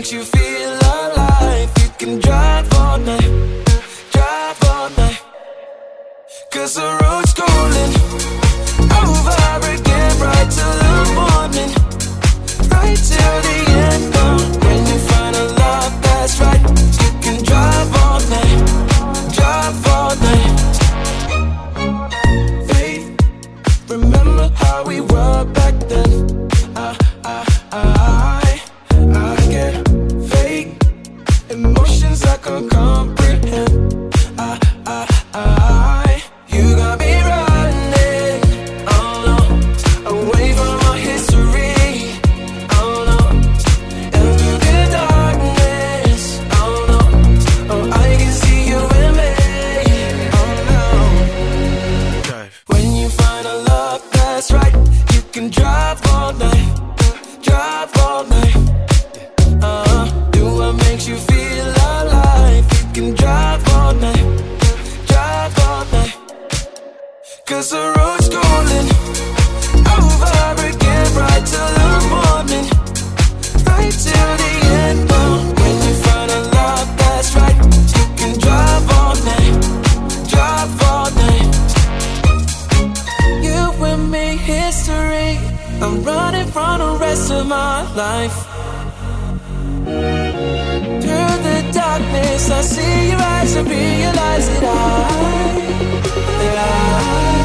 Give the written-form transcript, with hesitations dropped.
makes you feel alive. You can drive all night, drive all night, 'cause the road's calling. Over again, right till the morning, right till the end. When you find a love that's right, you can drive all night, drive all night. Faith, remember how we were back then. I get fake emotions I can't comprehend. You got me running, oh no, away from our history, oh no, and through the darkness, oh no, oh I can see you in me, oh no. When you find a love that's right, you can drive all night, drive all night. Do what makes you feel alive. You can drive all night, drive all night, 'cause the road's calling. Over again, right till the morning, right till the end. When you find a love that's right, you can drive all night, drive all night. You and me, history. I'm running from the rest of my life. Through the darkness, I see your eyes and realize that I